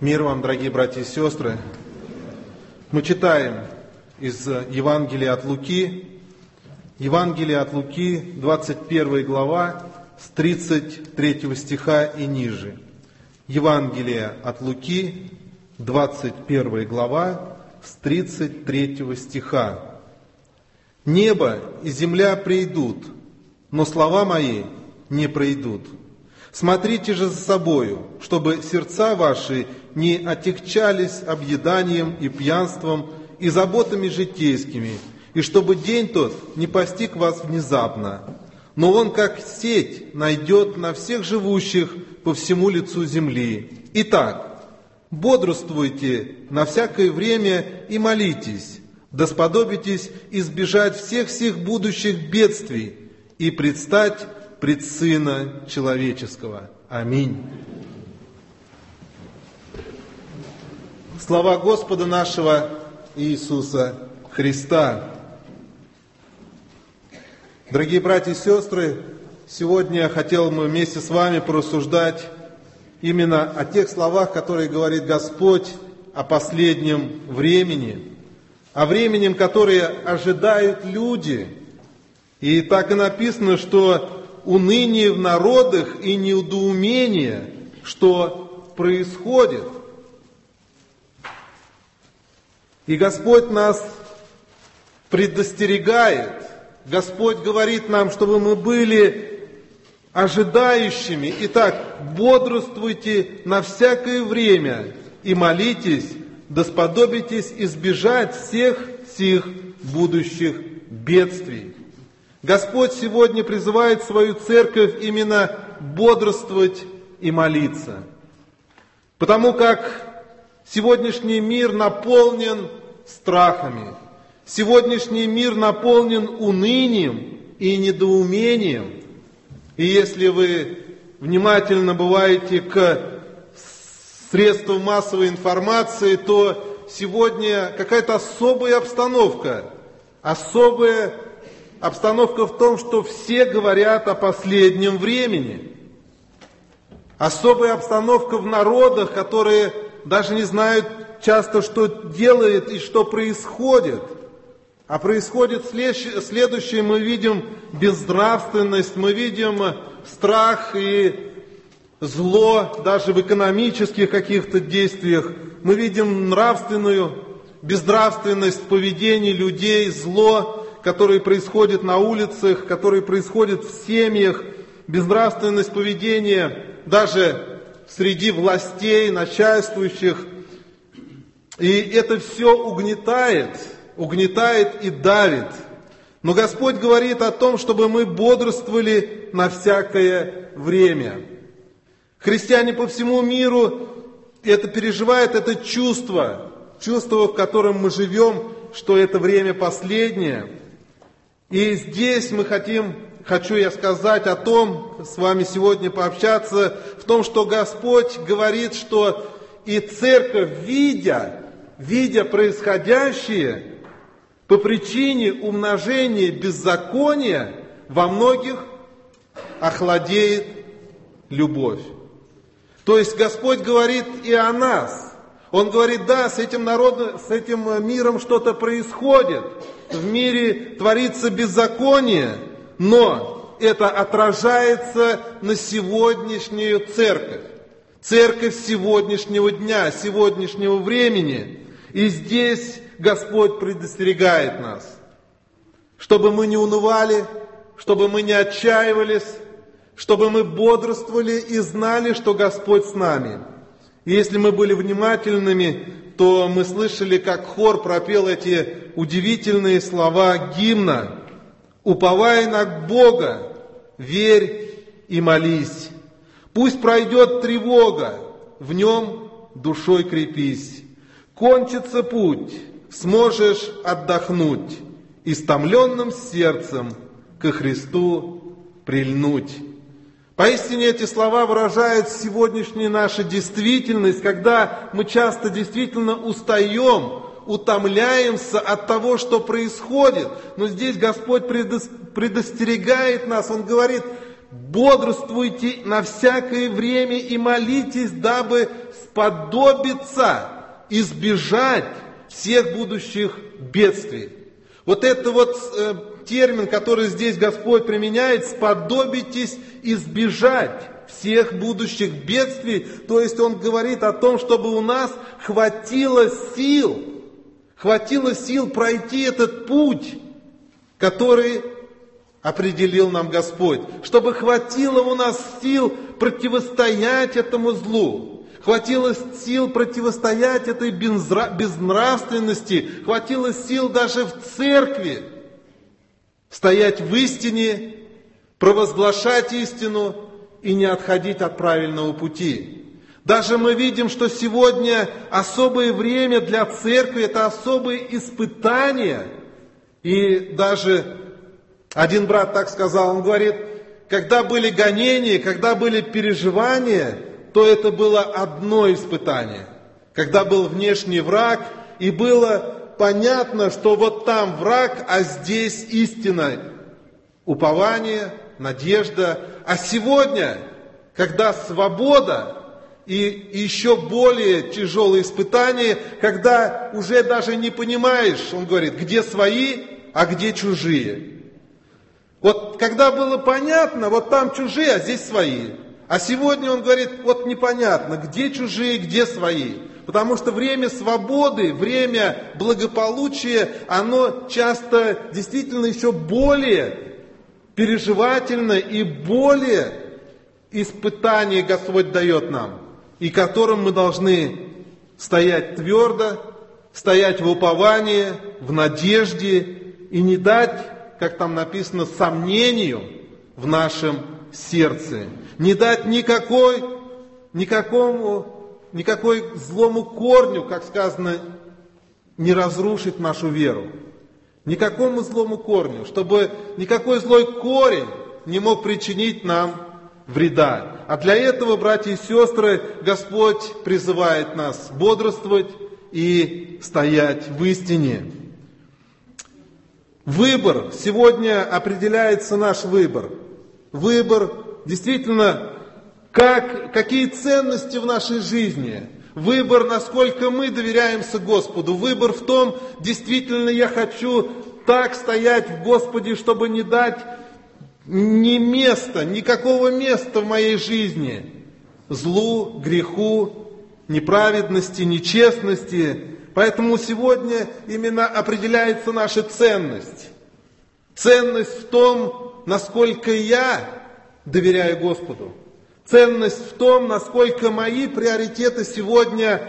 Мир вам, дорогие братья и сестры. Мы читаем из Евангелия от Луки. Евангелие от Луки, 21 глава, с 33 стиха и ниже. Евангелие от Луки, 21 глава, с 33 стиха. «Небо и земля пройдут, но слова мои не пройдут. Смотрите же за собою, чтобы сердца ваши не отягчались объеданием и пьянством и заботами житейскими, и чтобы день тот не постиг вас внезапно. Но он, как сеть, найдет на всех живущих по всему лицу земли. Итак, бодрствуйте на всякое время и молитесь, да сподобитесь избежать всех сих будущих бедствий и предстать пред Сына Человеческого». Аминь. Слова Господа нашего Иисуса Христа. Дорогие братья и сестры, сегодня хотел бы вместе с вами порассуждать именно о тех словах, которые говорит Господь о последнем времени, о времени, которое ожидают люди. И так и написано, что уныние в народах и недоумение, что происходит. И Господь нас предостерегает. Господь говорит нам, чтобы мы были ожидающими. Итак, бодрствуйте на всякое время и молитесь, да сподобитесь избежать всех сих будущих бедствий. Господь сегодня призывает свою церковь именно бодрствовать и молиться. Потому как сегодняшний мир наполнен страхами. Сегодняшний мир наполнен унынием и недоумением. И если вы внимательно бываете к средствам массовой информации, то сегодня какая-то особая обстановка. Особая обстановка в том, что все говорят о последнем времени. Особая обстановка в народах, которые даже не знают часто, что делает и что происходит. А происходит следующее: мы видим безнравственность, мы видим страх и зло даже в экономических каких-то действиях. Мы видим безнравственность в поведении людей, зло, которые происходят на улицах, которые происходят в семьях, безнравственность поведения даже среди властей, начальствующих. И это все угнетает и давит. Но Господь говорит о том, чтобы мы бодрствовали на всякое время. Христиане по всему миру это переживают, это чувство, в котором мы живем, что это время последнее. И здесь хочу я сказать о том, с вами сегодня пообщаться, в том, что Господь говорит, что и церковь, видя происходящее, по причине умножения беззакония, во многих охладеет любовь. То есть Господь говорит и о нас. Он говорит, да, с этим народом, с этим миром что-то происходит. В мире творится беззаконие, но это отражается на сегодняшнюю церковь. Церковь сегодняшнего дня, сегодняшнего времени. И здесь Господь предостерегает нас, чтобы мы не унывали, чтобы мы не отчаивались, чтобы мы бодрствовали и знали, что Господь с нами. И если мы были внимательными, то мы слышали, как хор пропел эти удивительные слова гимна: «Уповай на Бога, верь и молись. Пусть пройдет тревога, в нем душой крепись. Кончится путь, сможешь отдохнуть, истомленным сердцем ко Христу прильнуть». Поистине эти слова выражают сегодняшнюю нашу действительность, когда мы часто действительно устаем, утомляемся от того, что происходит. Но здесь Господь предостерегает нас, Он говорит: бодрствуйте на всякое время и молитесь, дабы сподобиться избежать всех будущих бедствий. Вот это вот термин, который здесь Господь применяет, сподобитесь избежать всех будущих бедствий. То есть Он говорит о том, чтобы у нас хватило сил пройти этот путь, который определил нам Господь. Чтобы хватило у нас сил противостоять этому злу. Хватило сил противостоять этой безнравственности. Хватило сил даже в церкви стоять в истине, провозглашать истину и не отходить от правильного пути. Даже мы видим, что сегодня особое время для церкви, это особые испытания. И даже один брат так сказал, он говорит, когда были гонения, когда были переживания, то это было одно испытание. Когда был внешний враг, и было понятно, что вот там враг, а здесь истина, упование, надежда. А сегодня, когда свобода и еще более тяжелые испытания, когда уже даже не понимаешь, он говорит, где свои, а где чужие. Вот когда было понятно, вот там чужие, а здесь свои. А сегодня он говорит, вот непонятно, где чужие, где свои. Потому что время свободы, время благополучия, оно часто действительно еще более переживательно и более испытание Господь дает нам, и которым мы должны стоять твердо, стоять в уповании, в надежде и не дать, как там написано, сомнению в нашем сердце. Не дать никакой злому корню, как сказано, не разрушить нашу веру. Никакому злому корню, чтобы никакой злой корень не мог причинить нам вреда. А для этого, братья и сестры, Господь призывает нас бодрствовать и стоять в истине. Выбор. Сегодня определяется наш выбор. Выбор действительно, какие ценности в нашей жизни. Выбор, насколько мы доверяемся Господу. Выбор в том, действительно я хочу так стоять в Господе, чтобы не дать никакого места в моей жизни злу, греху, неправедности, нечестности. Поэтому сегодня именно определяется наша ценность. Ценность в том, насколько я доверяю Господу. Ценность в том, насколько мои приоритеты сегодня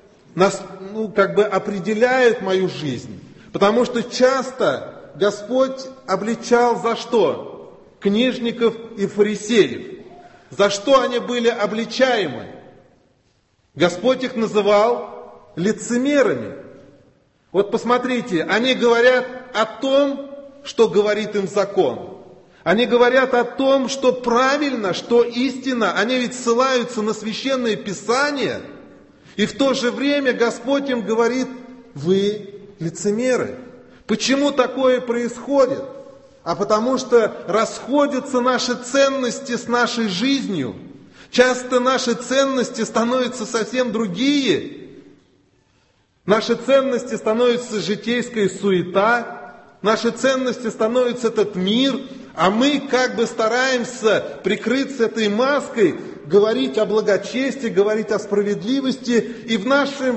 определяют мою жизнь. Потому что часто Господь обличал за что? Книжников и фарисеев. За что они были обличаемы? Господь их называл лицемерами. Вот посмотрите, они говорят о том, что говорит им закон. Они говорят о том, что правильно, что истина. Они ведь ссылаются на священное Писание. И в то же время Господь им говорит, вы лицемеры. Почему такое происходит? А потому что расходятся наши ценности с нашей жизнью. Часто наши ценности становятся совсем другие. Наши ценности становятся житейская суета. Наши ценности становятся этот мир. А мы как бы стараемся прикрыться этой маской, говорить о благочестии, говорить о справедливости. И в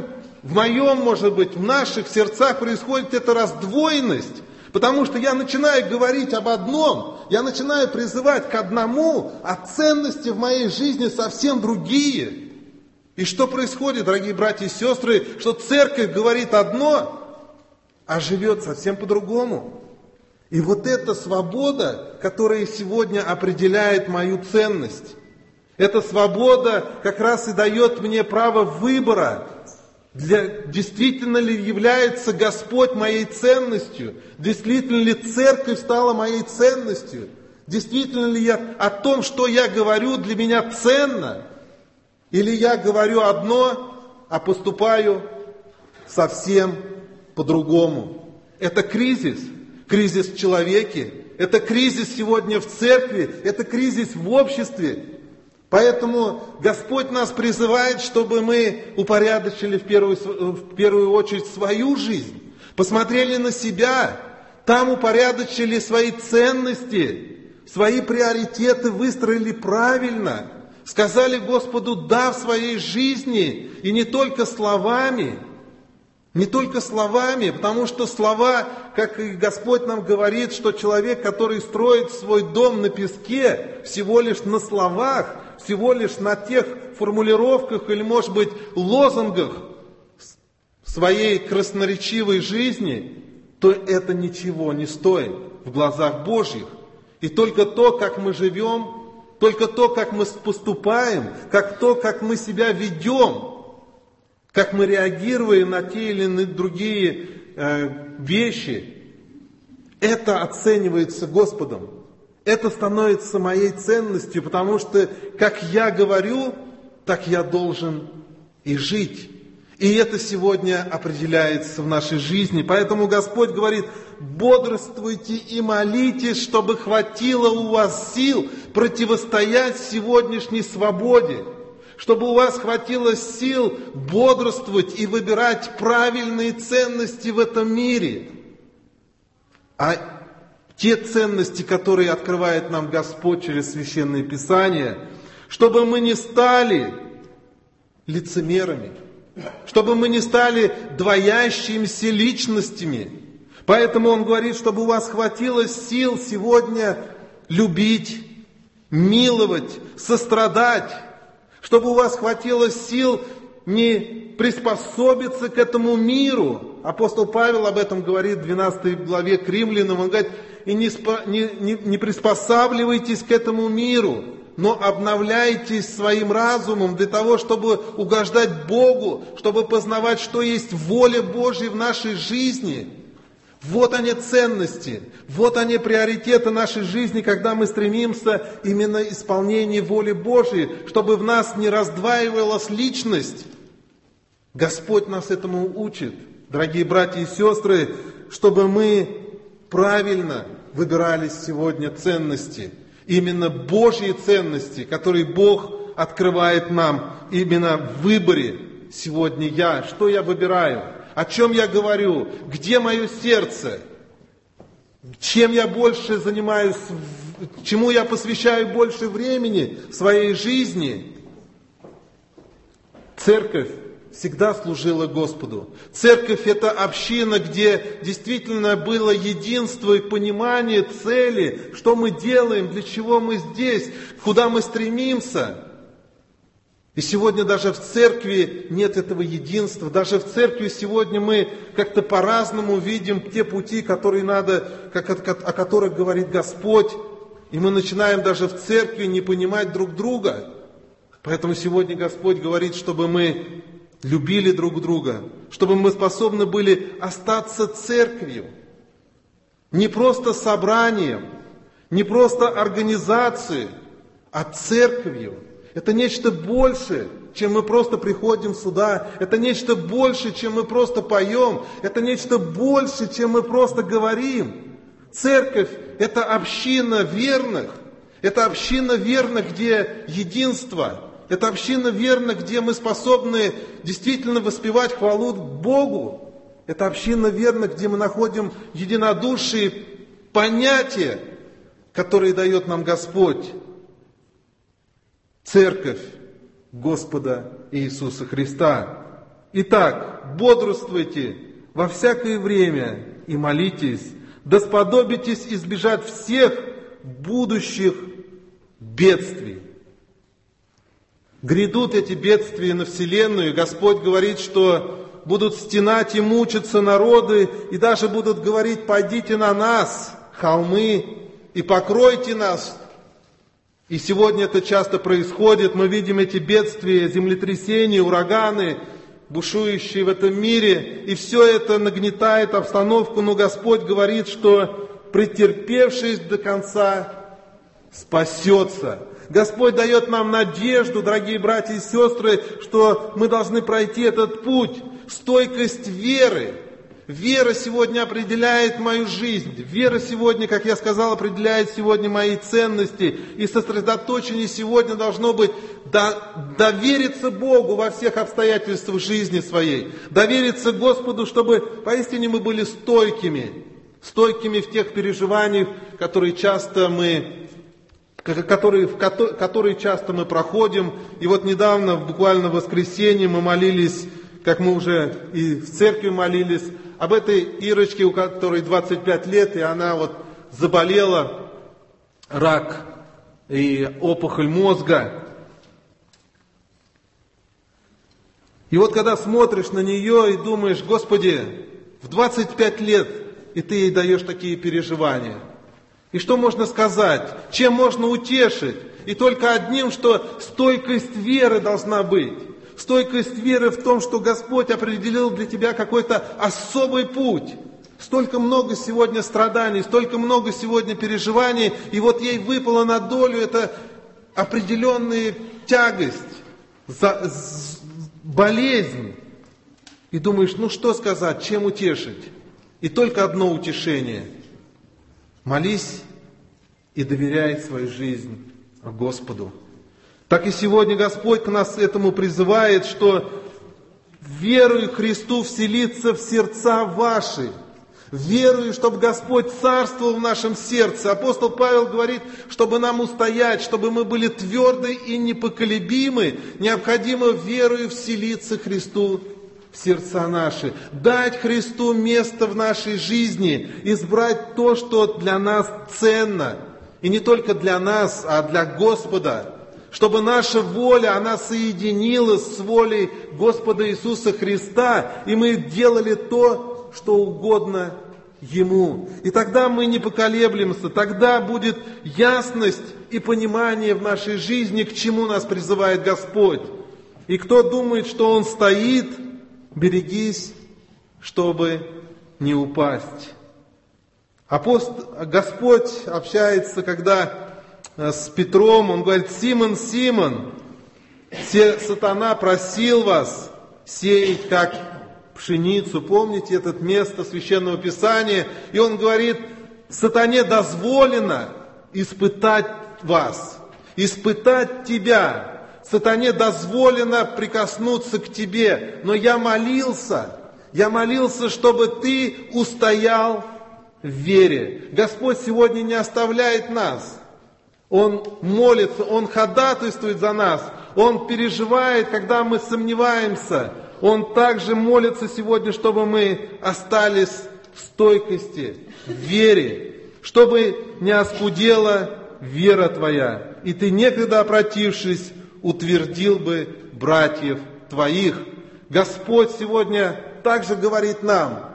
наших сердцах происходит эта раздвоенность. Потому что я начинаю говорить об одном, я начинаю призывать к одному, а ценности в моей жизни совсем другие. И что происходит, дорогие братья и сестры, что церковь говорит одно, а живет совсем по-другому. И вот эта свобода, которая сегодня определяет мою ценность, эта свобода как раз и дает мне право выбора. Действительно ли является Господь моей ценностью? Действительно ли церковь стала моей ценностью? Действительно ли о том, что я говорю, для меня ценно? Или я говорю одно, а поступаю совсем по-другому? Это кризис. Кризис в человеке. Это кризис сегодня в церкви. Это кризис в обществе. Поэтому Господь нас призывает, чтобы мы упорядочили в первую очередь свою жизнь, посмотрели на себя, там упорядочили свои ценности, свои приоритеты выстроили правильно, сказали Господу «да» в своей жизни, и не только словами, потому что слова, как и Господь нам говорит, что человек, который строит свой дом на песке, всего лишь на словах, всего лишь на тех формулировках или, может быть, лозунгах своей красноречивой жизни, то это ничего не стоит в глазах Божьих. И только то, как мы живем, только то, как мы поступаем, как мы себя ведем, как мы реагируем на те или иные другие вещи, это оценивается Господом. Это становится моей ценностью, потому что как я говорю, так я должен и жить. И это сегодня определяется в нашей жизни. Поэтому Господь говорит: бодрствуйте и молитесь, чтобы хватило у вас сил противостоять сегодняшней свободе. Чтобы у вас хватило сил бодрствовать и выбирать правильные ценности в этом мире. А те ценности, которые открывает нам Господь через Священное Писание, чтобы мы не стали лицемерами, чтобы мы не стали двоящимися личностями. Поэтому Он говорит, чтобы у вас хватило сил сегодня любить, миловать, сострадать, чтобы у вас хватило сил не приспособиться к этому миру. Апостол Павел об этом говорит в 12 главе к Римлянам. Он говорит: и не приспосабливайтесь к этому миру, но обновляйтесь своим разумом для того, чтобы угождать Богу, чтобы познавать, что есть воля Божья в нашей жизни. Вот они ценности, вот они приоритеты нашей жизни, когда мы стремимся именно исполнению воли Божьей, чтобы в нас не раздваивалась личность. Господь нас этому учит, дорогие братья и сестры, чтобы мы правильно выбирали сегодня ценности, именно Божьи ценности, которые Бог открывает нам именно в выборе. Сегодня что я выбираю? О чем я говорю? Где мое сердце? Чем я больше занимаюсь? Чему я посвящаю больше времени в своей жизни? Церковь всегда служила Господу. Церковь — это община, где действительно было единство и понимание цели, что мы делаем, для чего мы здесь, куда мы стремимся. И сегодня даже в церкви нет этого единства. Даже в церкви сегодня мы как-то по-разному видим те пути, которые о которых говорит Господь. И мы начинаем даже в церкви не понимать друг друга. Поэтому сегодня Господь говорит, чтобы мы любили друг друга, чтобы мы способны были остаться церковью. Не просто собранием, не просто организацией, а церковью. Это нечто большее, чем мы просто приходим сюда. Это нечто большее, чем мы просто поем. Это нечто большее, чем мы просто говорим. Церковь — это община верных. Это община верных, где единство. Это община верных, где мы способны действительно воспевать хвалу Богу. Это община верных, где мы находим единодушие, понятия, которые дает нам Господь. Церковь Господа Иисуса Христа. Итак, бодрствуйте во всякое время и молитесь, да сподобитесь избежать всех будущих бедствий. Грядут эти бедствия на вселенную, и Господь говорит, что будут стенать и мучиться народы, и даже будут говорить: пойдите на нас, холмы, и покройте нас. И сегодня это часто происходит. Мы видим эти бедствия, землетрясения, ураганы, бушующие в этом мире. И все это нагнетает обстановку. Но Господь говорит, что претерпевший до конца спасется. Господь дает нам надежду, дорогие братья и сестры, что мы должны пройти этот путь. Стойкость веры. Вера сегодня определяет мою жизнь. Вера сегодня, как я сказал, определяет сегодня мои ценности. И сосредоточение сегодня должно быть довериться Богу во всех обстоятельствах жизни своей. Довериться Господу, чтобы поистине мы были стойкими. Стойкими в тех переживаниях, которые часто мы проходим. И вот недавно, буквально в воскресенье, мы молились, как мы уже и в церкви молились, об этой Ирочке, у которой 25 лет, и она вот заболела, рак и опухоль мозга. И вот когда смотришь на нее и думаешь: Господи, в 25 лет, и Ты ей даешь такие переживания. И что можно сказать? Чем можно утешить? И только одним, что стойкость веры должна быть. Стойкость веры в том, что Господь определил для тебя какой-то особый путь. Столько много сегодня страданий, столько много сегодня переживаний, и вот ей выпало на долю это определенная тягость, болезнь. И думаешь: ну что сказать, чем утешить? И только одно утешение: молись и доверяй свою жизнь Господу. Так и сегодня Господь к нас этому призывает, что веруй Христу вселиться в сердца ваши. Веруй, чтобы Господь царствовал в нашем сердце. Апостол Павел говорит, чтобы нам устоять, чтобы мы были тверды и непоколебимы, необходимо верою вселиться Христу в сердца наши. Дать Христу место в нашей жизни, избрать то, что для нас ценно. И не только для нас, а для Господа. Чтобы наша воля, она соединилась с волей Господа Иисуса Христа, и мы делали то, что угодно Ему. И тогда мы не поколеблемся, тогда будет ясность и понимание в нашей жизни, к чему нас призывает Господь. И кто думает, что он стоит, берегись, чтобы не упасть. Господь общается, когда с Петром, он говорит: Симон, Симон, сатана просил вас сеять как пшеницу. Помните это место Священного Писания? И он говорит: сатане дозволено испытать вас, испытать тебя. Сатане дозволено прикоснуться к тебе. Но я молился, чтобы ты устоял в вере. Господь сегодня не оставляет нас. Он молится, Он ходатайствует за нас, Он переживает, когда мы сомневаемся. Он также молится сегодня, чтобы мы остались в стойкости, в вере, чтобы не оскудела вера твоя, и ты, некогда опротившись, утвердил бы братьев твоих. Господь сегодня также говорит нам,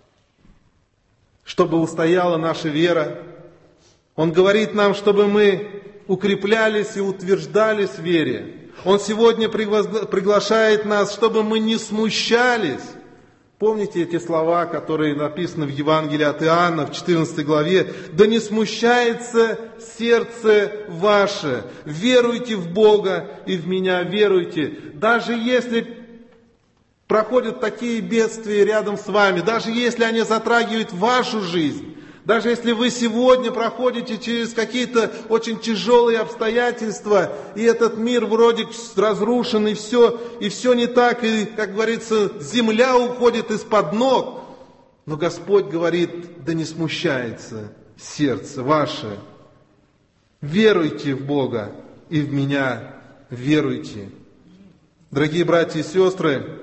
чтобы устояла наша вера. Он говорит нам, чтобы мы укреплялись и утверждались в вере. Он сегодня приглашает нас, чтобы мы не смущались. Помните эти слова, которые написаны в Евангелии от Иоанна в 14 главе? «Да не смущается сердце ваше, веруйте в Бога и в Меня веруйте». Даже если проходят такие бедствия рядом с вами, даже если они затрагивают вашу жизнь, даже если вы сегодня проходите через какие-то очень тяжелые обстоятельства, и этот мир вроде разрушен, и все не так, и, как говорится, земля уходит из-под ног, но Господь говорит: да не смущается сердце ваше. Веруйте в Бога и в Меня веруйте. Дорогие братья и сестры,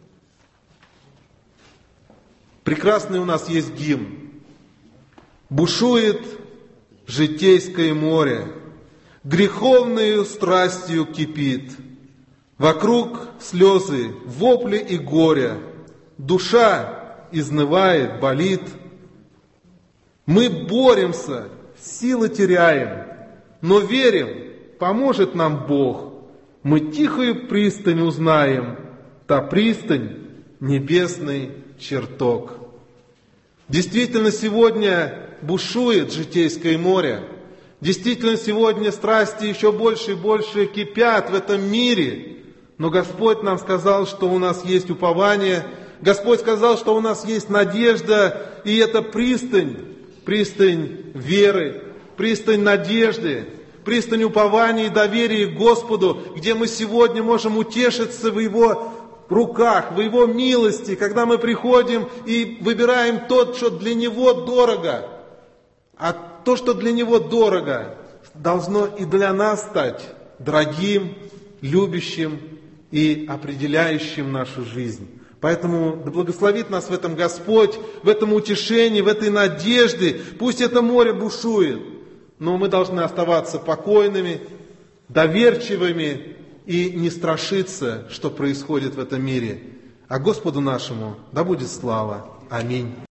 прекрасный у нас есть гимн. Бушует житейское море, греховною страстью кипит. Вокруг слезы, вопли и горя, душа изнывает, болит. Мы боремся, силы теряем, но верим, поможет нам Бог. Мы тихую пристань узнаем, та пристань — небесный чертог. Действительно, сегодня бушует житейское море. Действительно, сегодня страсти еще больше и больше кипят в этом мире. Но Господь нам сказал, что у нас есть упование, Господь сказал, что у нас есть надежда, и это пристань веры, пристань надежды, пристань упования и доверия к Господу, где мы сегодня можем утешиться в Его руках, в Его милости, когда мы приходим и выбираем то, что для Него дорого. А то, что для Него дорого, должно и для нас стать дорогим, любящим и определяющим нашу жизнь. Поэтому да благословит нас в этом Господь, в этом утешении, в этой надежде. Пусть это море бушует, но мы должны оставаться покойными, доверчивыми и не страшиться, что происходит в этом мире. А Господу нашему да будет слава. Аминь.